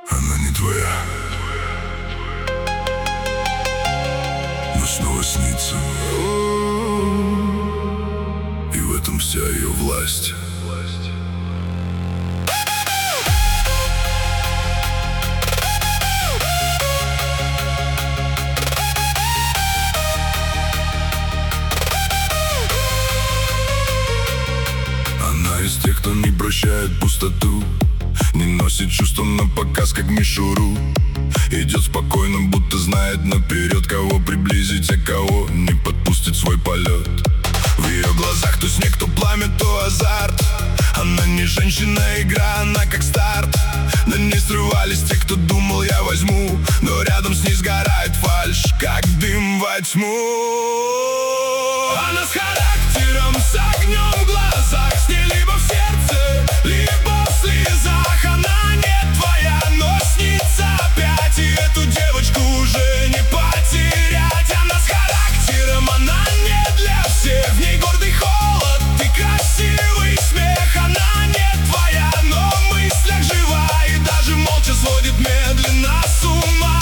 Она не твоя, но снова снится. И в этом вся ее власть. Она из тех, кто не прощает пустоту, не носит чувства на показ, как мишуру. Идет спокойно, будто знает наперед, кого приблизить, а кого не подпустит свой полет. В ее глазах то снег, то пламя, то азарт. Она не женщина, игра, она как старт. На ней срывались те, кто думал, я возьму, но рядом с ней сгорает фальшь, как дым во тьму. Она с характером, с огнем в глазах, с ней либо в сердце, либо в слезах. Она не твоя, но снится опять, и эту девочку уже не потерять. Она с характером, она не для всех, в ней гордый холод и красивый смех. Она не твоя, но в мыслях жива, и даже молча сводит медленно с ума.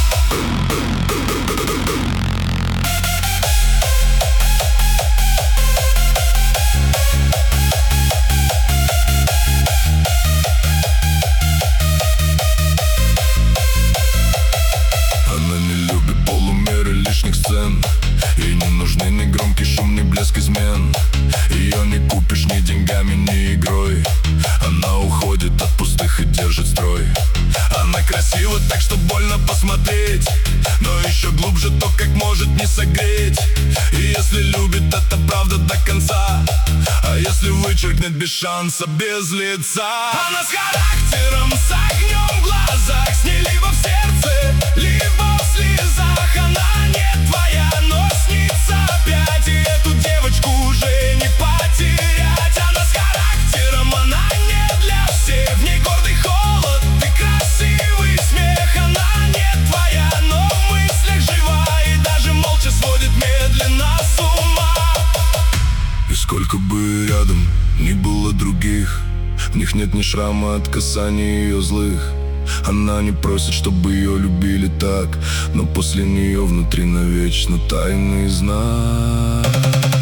Она не любит полумеры лишних сцен, ей не нужны ни громкий шум, ни блеск измен. Ее не купишь ни деньгами, ни игрой. Она уходит от пустых и держит строй. Она красива так, что больно посмотреть, но еще глубже то, как может не согреть. И если любит, это правда до конца, а если вычеркнет без шанса, без лица. Она с характером, с огнем в глазах, с ней либо в сердце, либо в слезах. Она не твоя, но снится опять, и эту девочку уже не потерять. Она с характером, она не для всех, в ней гордый холод и красивый смех. Она не твоя, но в мыслях жива, и даже молча сводит медленно с ума. И сколько бы рядом ни было других, в них нет ни шрама от касаний ее злых. Она не просит, чтобы ее любили так, но после нее внутри навечно тайный знак.